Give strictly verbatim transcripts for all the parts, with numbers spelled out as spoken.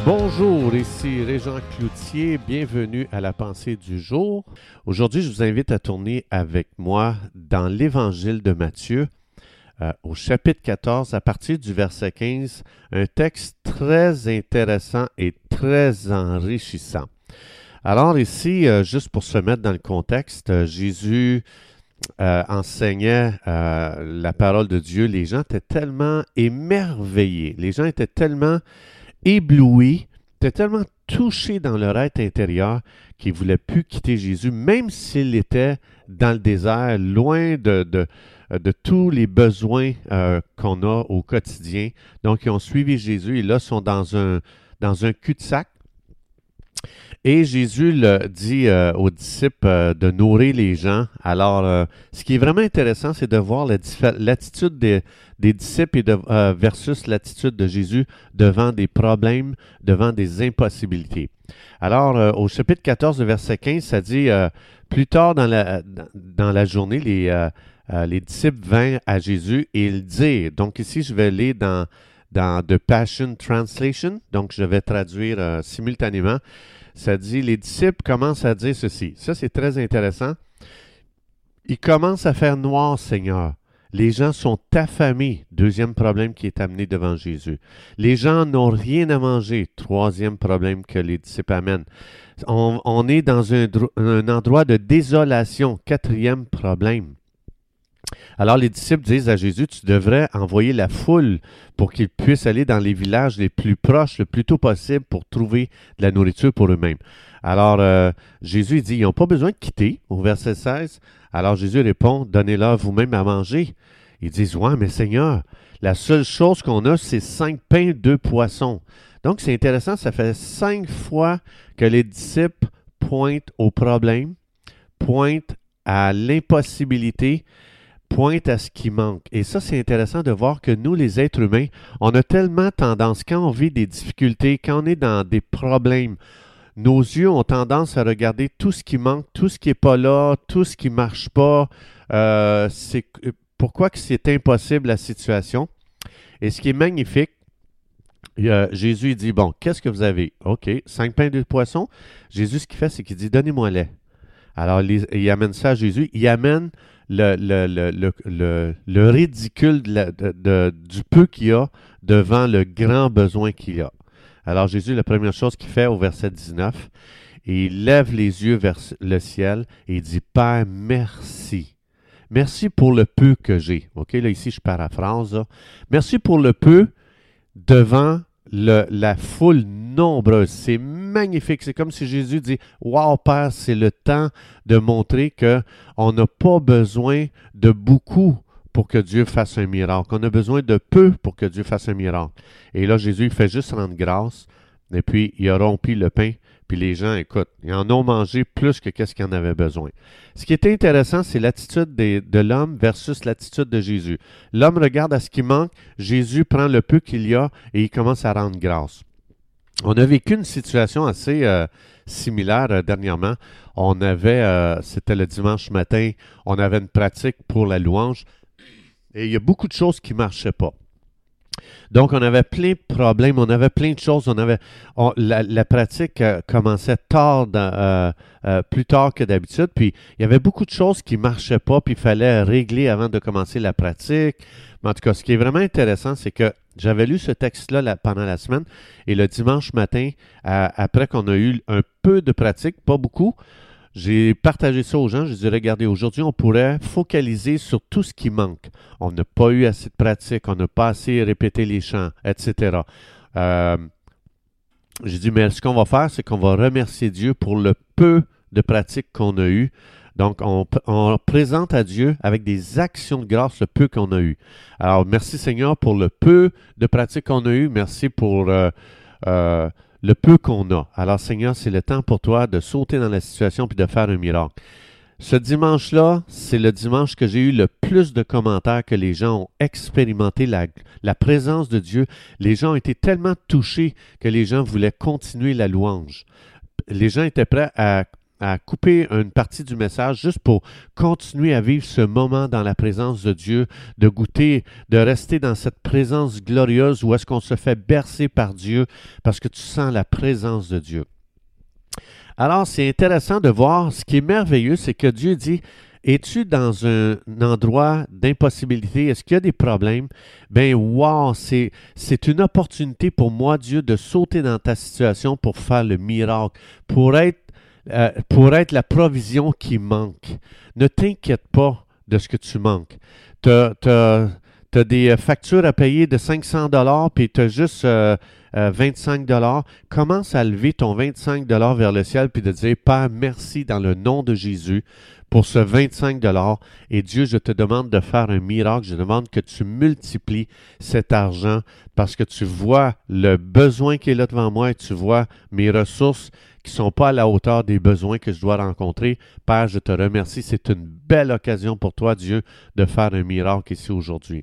Bonjour, ici Régent Cloutier, bienvenue à la pensée du jour. Aujourd'hui, je vous invite à tourner avec moi dans l'Évangile de Matthieu, euh, au chapitre quatorze, à partir du verset quinze, un texte très intéressant et très enrichissant. Alors ici, euh, juste pour se mettre dans le contexte, euh, Jésus euh, enseignait euh, la parole de Dieu. Les gens étaient tellement émerveillés, les gens étaient tellement éblouis, étaient tellement touchés dans leur être intérieur qu'ils ne voulaient plus quitter Jésus, même s'il était dans le désert, loin de, de, de tous les besoins euh, qu'on a au quotidien. Donc, ils ont suivi Jésus et là, sont dans un, dans un cul-de-sac. Et Jésus le dit euh, aux disciples euh, de nourrir les gens. Alors, euh, ce qui est vraiment intéressant, c'est de voir la diffé- l'attitude des, des disciples et de, euh, versus l'attitude de Jésus devant des problèmes, devant des impossibilités. Alors, euh, au chapitre quatorze, verset quinze, ça dit euh, « Plus tard dans la, dans la journée, les, euh, euh, les disciples vinrent à Jésus et ils dirent » Donc ici, je vais lire dans, dans The Passion Translation, donc je vais traduire euh, simultanément. Ça dit, les disciples commencent à dire ceci. Ça, c'est très intéressant. Il commence à faire noir, Seigneur. Les gens sont affamés. Deuxième problème qui est amené devant Jésus. Les gens n'ont rien à manger. Troisième problème que les disciples amènent. On, on est dans un, un endroit de désolation. Quatrième problème. Alors les disciples disent à Jésus, tu devrais envoyer la foule pour qu'ils puissent aller dans les villages les plus proches le plus tôt possible pour trouver de la nourriture pour eux-mêmes. Alors euh, Jésus dit, ils n'ont pas besoin de quitter, au verset seize. Alors Jésus répond, donnez-leur vous-même à manger. Ils disent, ouais, mais Seigneur, la seule chose qu'on a, c'est cinq pains, deux poissons. Donc c'est intéressant, ça fait cinq fois que les disciples pointent au problème, pointent à l'impossibilité, pointe à ce qui manque. Et ça, c'est intéressant de voir que nous, les êtres humains, on a tellement tendance, quand on vit des difficultés, quand on est dans des problèmes, nos yeux ont tendance à regarder tout ce qui manque, tout ce qui n'est pas là, tout ce qui ne marche pas. Euh, c'est, pourquoi que c'est impossible la situation? Et ce qui est magnifique, euh, Jésus dit, bon, qu'est-ce que vous avez? OK, cinq pains et deux poissons. Jésus, ce qu'il fait, c'est qu'il dit, donnez-moi les. Alors, il, il amène ça à Jésus. Il amène le, le, le, le, le, le ridicule de la, de, de, du peu qu'il y a devant le grand besoin qu'il y a. Alors, Jésus, la première chose qu'il fait au verset dix-neuf, il lève les yeux vers le ciel et il dit, « Père, merci. Merci pour le peu que j'ai. » OK, là, ici, je paraphrase. Là. Merci pour le peu devant Le, la foule nombreuse. C'est magnifique. C'est comme si Jésus dit, « Wow, Père, c'est le temps de montrer qu'on n'a pas besoin de beaucoup pour que Dieu fasse un miracle. On a besoin de peu pour que Dieu fasse un miracle. » Et là, Jésus, il fait juste rendre grâce. Et puis, il a rompu le pain. Puis les gens, écoute, ils en ont mangé plus que qu'est-ce qu'ils en avaient besoin. Ce qui est intéressant, c'est l'attitude des, de l'homme versus l'attitude de Jésus. L'homme regarde à ce qui manque, Jésus prend le peu qu'il y a et il commence à rendre grâce. On a vécu une situation assez euh, similaire euh, dernièrement. On avait, euh, c'était le dimanche matin, on avait une pratique pour la louange et il y a beaucoup de choses qui ne marchaient pas. Donc, on avait plein de problèmes, on avait plein de choses. On avait, on, la, la pratique euh, commençait tard, dans, euh, euh, plus tard que d'habitude. Puis, il y avait beaucoup de choses qui ne marchaient pas, puis il fallait régler avant de commencer la pratique. Mais en tout cas, ce qui est vraiment intéressant, c'est que j'avais lu ce texte-là la, pendant la semaine. Et le dimanche matin, euh, après qu'on a eu un peu de pratique, pas beaucoup, j'ai partagé ça aux gens. Je dit, regardez, aujourd'hui, on pourrait focaliser sur tout ce qui manque. On n'a pas eu assez de pratique, on n'a pas assez répété les chants, et cetera. Euh, j'ai dit, mais ce qu'on va faire, c'est qu'on va remercier Dieu pour le peu de pratique qu'on a eu. Donc, on, on présente à Dieu avec des actions de grâce le peu qu'on a eu. Alors, merci Seigneur pour le peu de pratique qu'on a eu. Merci pour... Euh, euh, le peu qu'on a. Alors, Seigneur, c'est le temps pour toi de sauter dans la situation puis de faire un miracle. Ce dimanche-là, c'est le dimanche que j'ai eu le plus de commentaires que les gens ont expérimenté la, la présence de Dieu. Les gens ont été tellement touchés que les gens voulaient continuer la louange. Les gens étaient prêts à à couper une partie du message juste pour continuer à vivre ce moment dans la présence de Dieu, de goûter, de rester dans cette présence glorieuse où est-ce qu'on se fait bercer par Dieu parce que tu sens la présence de Dieu. Alors, c'est intéressant de voir, ce qui est merveilleux, c'est que Dieu dit, es-tu dans un endroit d'impossibilité? Est-ce qu'il y a des problèmes? Ben, wow, c'est, c'est une opportunité pour moi, Dieu, de sauter dans ta situation pour faire le miracle, pour être, euh, pour être la provision qui manque. Ne t'inquiète pas de ce que tu manques. Tu as des factures à payer de cinq cents dollars puis tu as juste euh, euh, vingt-cinq dollars. Commence à lever ton vingt-cinq dollars vers le ciel puis de dire, Père, merci dans le nom de Jésus pour ce vingt-cinq dollars. Et Dieu, je te demande de faire un miracle. Je demande que tu multiplies cet argent parce que tu vois le besoin qui est là devant moi et tu vois mes ressources qui ne sont pas à la hauteur des besoins que je dois rencontrer. Père, je te remercie. C'est une belle occasion pour toi, Dieu, de faire un miracle ici aujourd'hui.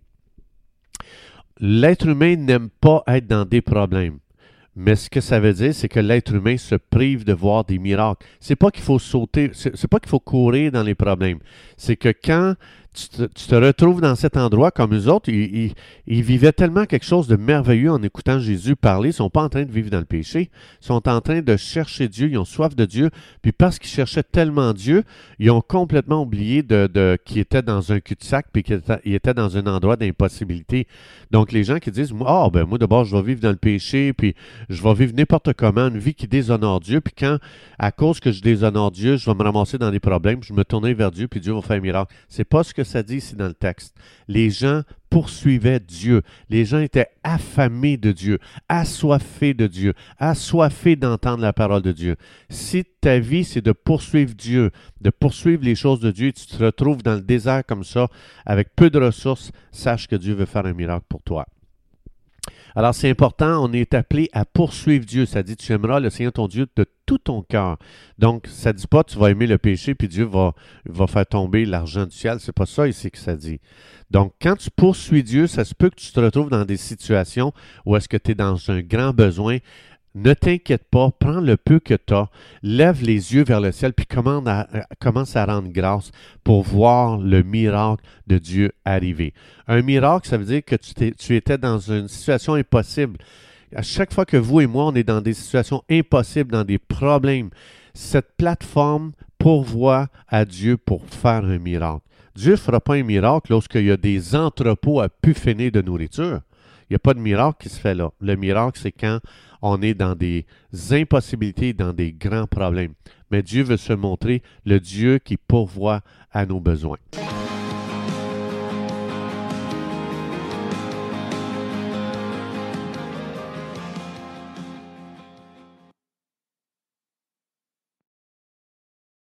L'être humain n'aime pas être dans des problèmes. Mais ce que ça veut dire, c'est que l'être humain se prive de voir des miracles. C'est pas qu'il faut sauter, c'est, c'est pas qu'il faut courir dans les problèmes. C'est que quand tu te, tu te retrouves dans cet endroit, comme eux autres, ils, ils, ils vivaient tellement quelque chose de merveilleux en écoutant Jésus parler. Ils ne sont pas en train de vivre dans le péché. Ils sont en train de chercher Dieu. Ils ont soif de Dieu. Puis parce qu'ils cherchaient tellement Dieu, ils ont complètement oublié de, de, qu'ils étaient dans un cul-de-sac puis qu'ils étaient, ils étaient dans un endroit d'impossibilité. Donc les gens qui disent, ah, oh, ben moi d'abord, je vais vivre dans le péché, puis je vais vivre n'importe comment, une vie qui déshonore Dieu. Puis quand, à cause que je déshonore Dieu, je vais me ramasser dans des problèmes, je me tourner vers Dieu, puis Dieu va faire un miracle. C'est pas ce que ça dit ici dans le texte. Les gens poursuivaient Dieu. Les gens étaient affamés de Dieu, assoiffés de Dieu, assoiffés d'entendre la parole de Dieu. Si ta vie, c'est de poursuivre Dieu, de poursuivre les choses de Dieu, tu te retrouves dans le désert comme ça, avec peu de ressources, sache que Dieu veut faire un miracle pour toi. Alors, c'est important, on est appelé à poursuivre Dieu. Ça dit, tu aimeras le Seigneur ton Dieu de tout ton cœur. Donc, ça ne dit pas, tu vas aimer le péché, puis Dieu va, va faire tomber l'argent du ciel. C'est pas ça ici que ça dit. Donc, quand tu poursuis Dieu, ça se peut que tu te retrouves dans des situations où est-ce que tu es dans un grand besoin. Ne t'inquiète pas, prends le peu que tu as, lève les yeux vers le ciel, puis commence à, commence à rendre grâce pour voir le miracle de Dieu arriver. Un miracle, ça veut dire que tu, tu étais dans une situation impossible. À chaque fois que vous et moi, on est dans des situations impossibles, dans des problèmes, cette plateforme pourvoit à Dieu pour faire un miracle. Dieu ne fera pas un miracle lorsqu'il y a des entrepôts à pu finir de nourriture. Il n'y a pas de miracle qui se fait là. Le miracle, c'est quand on est dans des impossibilités, dans des grands problèmes. Mais Dieu veut se montrer le Dieu qui pourvoit à nos besoins.